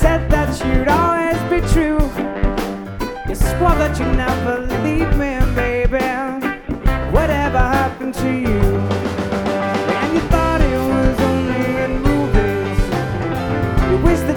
said that you'd always be true. You swore that you'd never leave me, baby. Whatever happened to you? And you thought it was only in movies. You wished that